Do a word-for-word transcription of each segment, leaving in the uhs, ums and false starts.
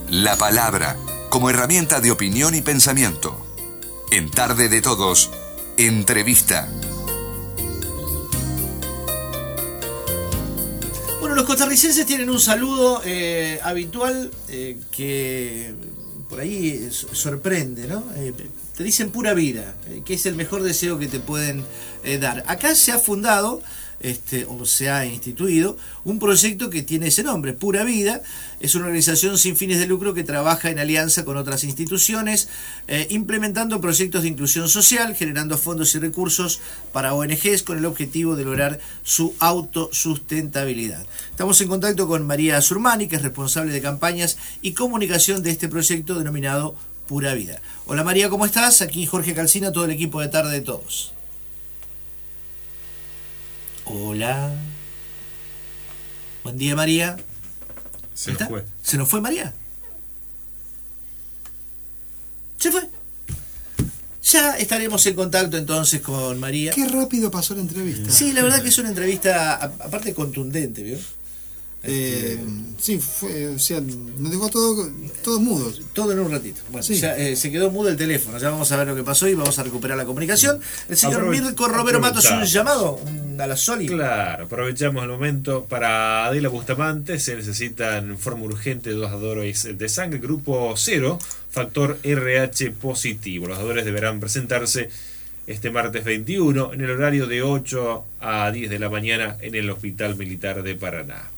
La palabra como herramienta de opinión y pensamiento. En Tarde de Todos, entrevista. Bueno, los costarricenses tienen un saludo eh, habitual eh, que por ahí sorprende, ¿no? Eh, te dicen pura vida, eh, que es el mejor deseo que te pueden eh, dar. Acá se ha fundado, este, o se ha instituido, un proyecto que tiene ese nombre, Pura Vida. Es una organización sin fines de lucro que trabaja en alianza con otras instituciones, eh, implementando proyectos de inclusión social, generando fondos y recursos para O N Ges con el objetivo de lograr su autosustentabilidad. Estamos en contacto con María Surmani, que es responsable de campañas y comunicación de este proyecto denominado Pura Vida. Hola María, ¿cómo estás? Aquí Jorge Calcina, todo el equipo de Tarde de Todos. Hola. Buen día, María. Se nos fue. ¿Se nos fue María? Se fue. Ya estaremos en contacto entonces con María. Qué rápido pasó la entrevista. Sí, la verdad que es una entrevista aparte contundente, ¿vio? Eh, sí, fue, o sea, nos dejó todo, todos mudos. Todo en un ratito. Bueno, sí. ya eh, se quedó mudo el teléfono. Ya vamos a ver lo que pasó y vamos a recuperar la comunicación. El señor Aprovech Mirko Romero Matos, un llamado un, a la Soli. Claro, aprovechamos el momento. Para Adela Bustamante se necesitan en forma urgente dos dadores de sangre, grupo cero, factor R H positivo. Los dadores deberán presentarse este martes veintiuno en el horario de ocho a diez de la mañana en el Hospital Militar de Paraná.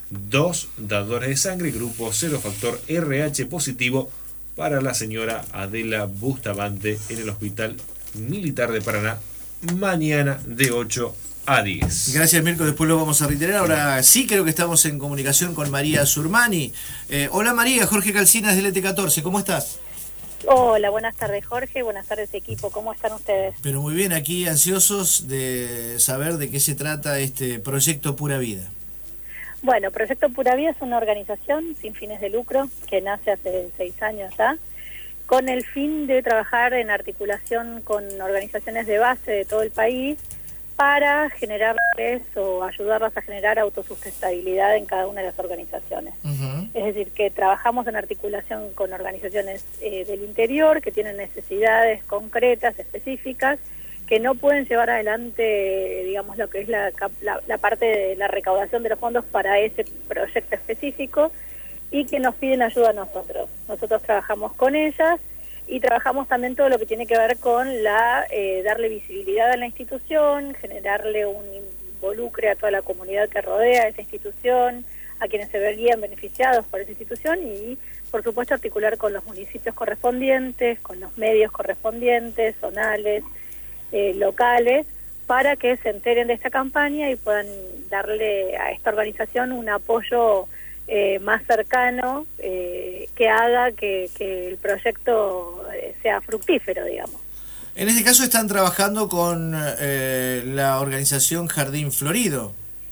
Dos dadores de sangre, grupo cero, factor R H positivo para la señora Adela Bustamante en el Hospital Militar de Paraná, mañana de ocho a diez. Gracias Mirko, después lo vamos a reiterar. Ahora sí creo que estamos en comunicación con María Surmani. Eh, hola María, Jorge Calcina desde el E T catorce, ¿cómo estás? Hola, buenas tardes Jorge, buenas tardes equipo, ¿cómo están ustedes? Pero muy bien, aquí ansiosos de saber de qué se trata este proyecto Pura Vida. Bueno, Proyecto Pura Vida es una organización sin fines de lucro que nace hace seis años ya, con el fin de trabajar en articulación con organizaciones de base de todo el país para generarles o ayudarlas a generar autosustentabilidad en cada una de las organizaciones. Uh-huh. Es decir, que trabajamos en articulación con organizaciones eh, del interior que tienen necesidades concretas, específicas, que no pueden llevar adelante, digamos, lo que es la, la, la parte de la recaudación de los fondos para ese proyecto específico y que nos piden ayuda a nosotros. Nosotros trabajamos con ellas y trabajamos también todo lo que tiene que ver con la eh, darle visibilidad a la institución, generarle un involucre a toda la comunidad que rodea a esa institución, a quienes se verían beneficiados por esa institución y, por supuesto, articular con los municipios correspondientes, con los medios correspondientes, zonales, Eh, locales, para que se enteren de esta campaña y puedan darle a esta organización un apoyo eh, más cercano eh, que haga que, que el proyecto sea fructífero, digamos. En este caso están trabajando con eh, la organización Jardín Florido.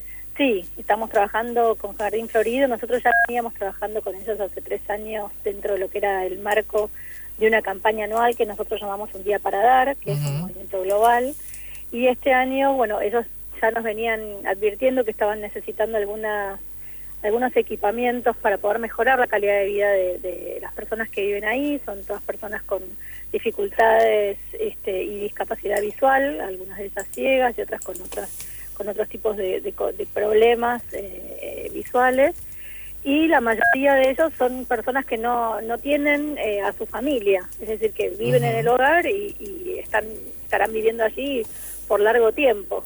Sí, estamos trabajando con Jardín Florido. Nosotros ya veníamos trabajando con ellos hace tres años dentro de lo que era el marco de una campaña anual que nosotros llamamos Un Día para Dar, que uh-huh. es un movimiento global, y este año, bueno, ellos ya nos venían advirtiendo que estaban necesitando algunas, algunos equipamientos para poder mejorar la calidad de vida de, de las personas que viven ahí. Son todas personas con dificultades este, y discapacidad visual, algunas de ellas ciegas y otras con otras con otros tipos de, de, de problemas eh, visuales. Y la mayoría de ellos son personas que no, no tienen eh, a su familia, es decir, que viven uh-huh. en el hogar y, y están estarán viviendo allí por largo tiempo.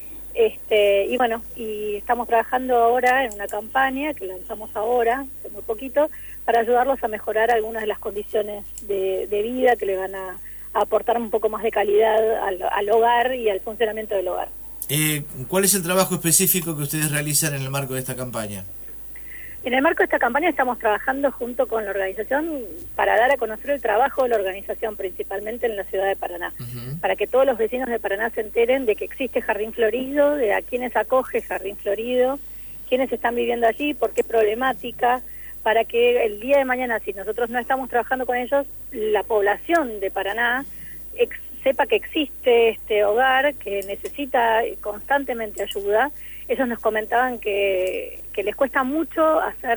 Este y bueno, y estamos trabajando ahora en una campaña que lanzamos ahora, hace muy poquito, para ayudarlos a mejorar algunas de las condiciones de, de vida que le van a, a aportar un poco más de calidad al, al hogar y al funcionamiento del hogar. Eh, ¿Cuál es el trabajo específico que ustedes realizan en el marco de esta campaña? En el marco de esta campaña estamos trabajando junto con la organización para dar a conocer el trabajo de la organización, principalmente en la ciudad de Paraná, uh-huh. para que todos los vecinos de Paraná se enteren de que existe Jardín Florido, de a quienes acoge Jardín Florido, quiénes están viviendo allí, por qué problemática, para que el día de mañana, si nosotros no estamos trabajando con ellos, la población de Paraná ex- sepa que existe este hogar, que necesita constantemente ayuda. Ellos nos comentaban que, que les cuesta mucho hacer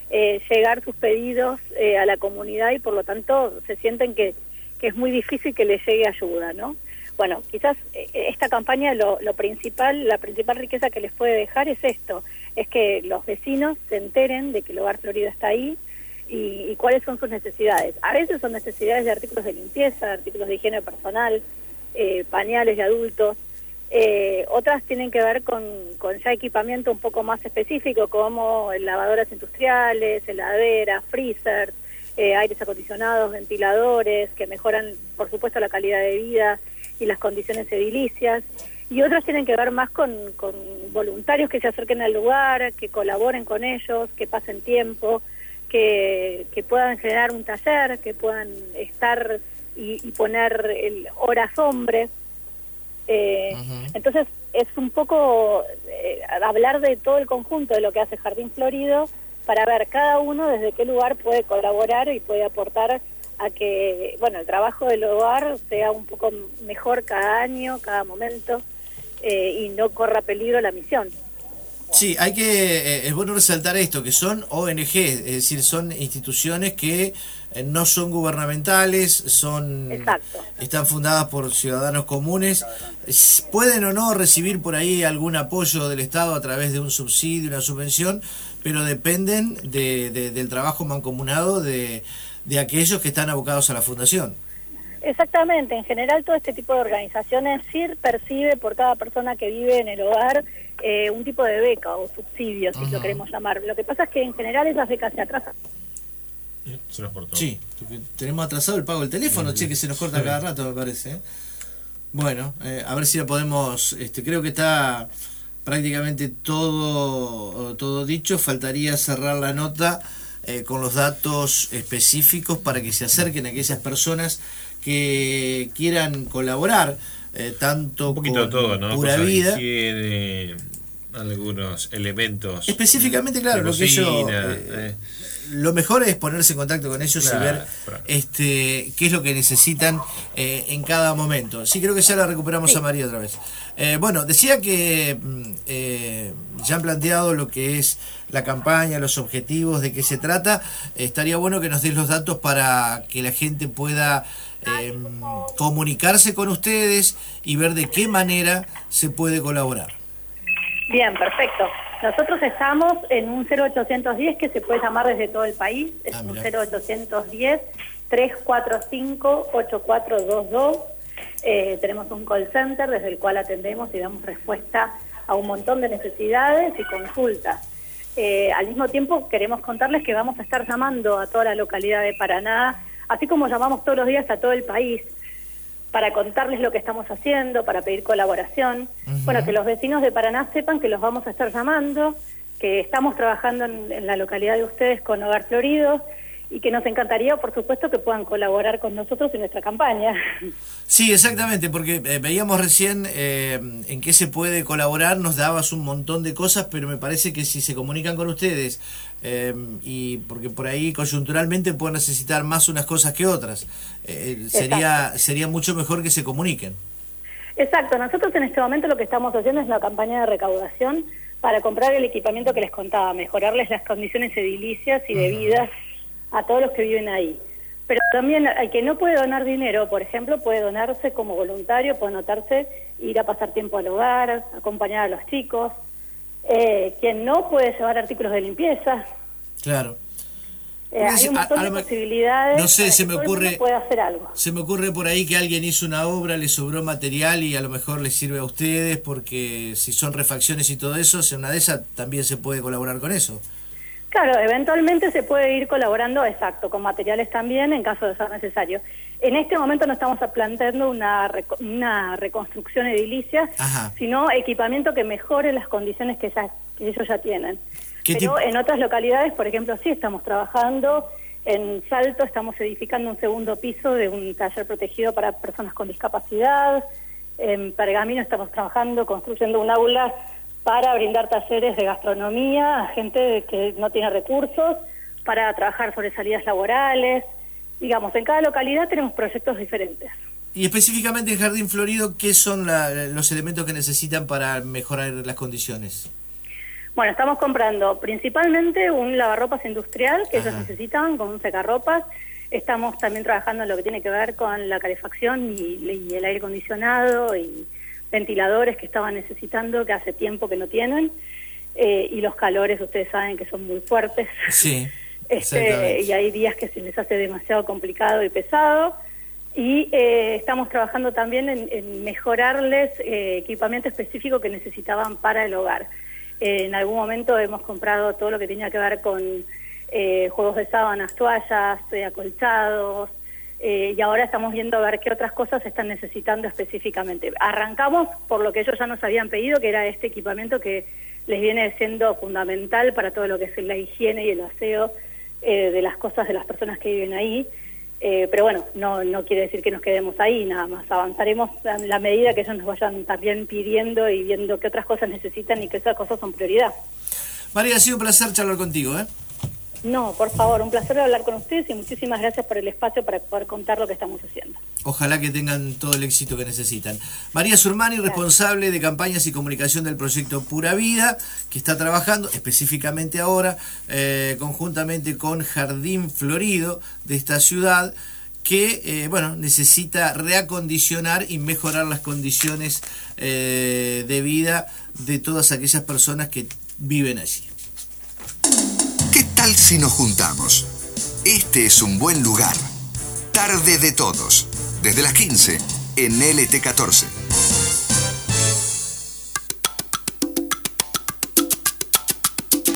eh, llegar sus pedidos eh, a la comunidad y por lo tanto se sienten que, que es muy difícil que les llegue ayuda, ¿no? Bueno, quizás eh, esta campaña lo, lo principal, la principal riqueza que les puede dejar es esto, es que los vecinos se enteren de que el Hogar Florido está ahí y, y cuáles son sus necesidades. A veces son necesidades de artículos de limpieza, artículos de higiene personal, eh, pañales de adultos. Eh, otras tienen que ver con, con ya equipamiento un poco más específico, como lavadoras industriales, heladeras, freezers, eh, aires acondicionados, ventiladores, que mejoran, por supuesto, la calidad de vida y las condiciones edilicias. Y otras tienen que ver más con, con voluntarios que se acerquen al lugar, que colaboren con ellos, que pasen tiempo, que, que puedan generar un taller, que puedan estar y, y poner el horas hombre. Eh, uh-huh. Entonces es un poco eh, hablar de todo el conjunto de lo que hace Jardín Florido para ver cada uno desde qué lugar puede colaborar y puede aportar a que, bueno, el trabajo del hogar sea un poco mejor cada año, cada momento, eh, y no corra peligro la misión. Sí, hay que, eh, es bueno resaltar esto, que son O N G, es decir, son instituciones que eh, no son gubernamentales, son Exacto. Están fundadas por ciudadanos comunes. Pueden o no recibir por ahí algún apoyo del Estado a través de un subsidio, una subvención, pero dependen de, de, del trabajo mancomunado de, de aquellos que están abocados a la fundación. Exactamente, en general todo este tipo de organizaciones sí percibe por cada persona que vive en el hogar eh, un tipo de beca o subsidio, si uh-huh. lo queremos llamar. Lo que pasa es que en general esas becas se atrasan. Se nos cortó. Sí, tenemos atrasado el pago del teléfono, sí, che, que se nos corta sí. cada rato, me parece. Bueno, eh, a ver si la podemos, este, creo que está prácticamente todo, todo dicho, faltaría cerrar la nota eh, con los datos específicos para que se acerquen a aquellas personas que quieran colaborar, eh, tanto un poquito con de todo, ¿no? Pura Cosas Vida, de higiene, algunos elementos específicamente, claro, de lo que cocina, yo eh, eh. lo mejor es ponerse en contacto con ellos claro, y ver claro. este qué es lo que necesitan eh, en cada momento. Sí, creo que ya la recuperamos sí. a María otra vez. Eh, bueno, decía que eh, ya han planteado lo que es la campaña, los objetivos, de qué se trata. Eh, estaría bueno que nos des los datos para que la gente pueda eh, comunicarse con ustedes y ver de qué manera se puede colaborar. Bien, perfecto. Nosotros estamos en un cero ochocientos diez que se puede llamar desde todo el país. Es ah, un cero ochocientos diez, trescientos cuarenta y cinco, ochenta y cuatro veintidós. Eh, tenemos un call center desde el cual atendemos y damos respuesta a un montón de necesidades y consultas. Eh, al mismo tiempo queremos contarles que vamos a estar llamando a toda la localidad de Paraná, así como llamamos todos los días a todo el país, para contarles lo que estamos haciendo, para pedir colaboración. Uh-huh. Bueno, que los vecinos de Paraná sepan que los vamos a estar llamando, que estamos trabajando en, en la localidad de ustedes con Hogar Florido y que nos encantaría, por supuesto, que puedan colaborar con nosotros en nuestra campaña. Sí, exactamente, porque eh, veíamos recién eh, en qué se puede colaborar, nos dabas un montón de cosas, pero me parece que si se comunican con ustedes, eh, y porque por ahí coyunturalmente pueden necesitar más unas cosas que otras, eh, sería sería mucho mejor que se comuniquen. Exacto, nosotros en este momento lo que estamos haciendo es una campaña de recaudación para comprar el equipamiento que les contaba, mejorarles las condiciones edilicias y de vida a todos los que viven ahí. Pero también el que no puede donar dinero, por ejemplo, puede donarse como voluntario, puede anotarse, ir a pasar tiempo al hogar, acompañar a los chicos. Eh, quien no puede llevar artículos de limpieza. Claro. Eh, hay un montón a, a de posibilidades. No sé, se me ocurre. Puede hacer algo. Se me ocurre por ahí que alguien hizo una obra, le sobró material y a lo mejor les sirve a ustedes, porque si son refacciones y todo eso, si una de esas también se puede colaborar con eso. Claro, eventualmente se puede ir colaborando, exacto, con materiales también en caso de ser necesario. En este momento no estamos planteando una, reco una reconstrucción edilicia, Ajá. sino equipamiento que mejore las condiciones que, ya, que ellos ya tienen. Pero tipo? En otras localidades, por ejemplo, sí estamos trabajando. En Salto estamos edificando un segundo piso de un taller protegido para personas con discapacidad. En Pergamino estamos trabajando, construyendo un aula para brindar talleres de gastronomía a gente que no tiene recursos, para trabajar sobre salidas laborales. Digamos, en cada localidad tenemos proyectos diferentes. Y específicamente en Jardín Florido, ¿qué son la, los elementos que necesitan para mejorar las condiciones? Bueno, estamos comprando principalmente un lavarropas industrial que Ajá. ellos necesitaban, con un secarropas. Estamos también trabajando en lo que tiene que ver con la calefacción y, y el aire acondicionado y ventiladores que estaban necesitando, que hace tiempo que no tienen. Eh, y los calores, ustedes saben que son muy fuertes. Sí, este, exactamente. y hay días que se les hace demasiado complicado y pesado. Y eh, estamos trabajando también en, en mejorarles eh, equipamiento específico que necesitaban para el hogar. Eh, en algún momento hemos comprado todo lo que tenía que ver con eh, juegos de sábanas, toallas, eh, acolchados, eh, y ahora estamos viendo a ver qué otras cosas están necesitando específicamente. Arrancamos por lo que ellos ya nos habían pedido, que era este equipamiento que les viene siendo fundamental para todo lo que es la higiene y el aseo eh, de las cosas de las personas que viven ahí. Eh, pero bueno, no no quiere decir que nos quedemos ahí, nada más. Avanzaremos en la medida que ellos nos vayan también pidiendo y viendo qué otras cosas necesitan y qué otras cosas son prioridad. María, ha sido un placer charlar contigo, ¿eh? No, por favor, un placer hablar con ustedes y muchísimas gracias por el espacio para poder contar lo que estamos haciendo. Ojalá que tengan todo el éxito que necesitan. María Surmani, responsable de campañas y comunicación del proyecto Pura Vida, que está trabajando específicamente ahora eh, conjuntamente con Jardín Florido de esta ciudad, que eh, bueno, necesita reacondicionar y mejorar las condiciones eh, de vida de todas aquellas personas que viven allí. ¿Qué tal si nos juntamos? Este es un buen lugar. Tarde de Todos, desde las quince en L T catorce.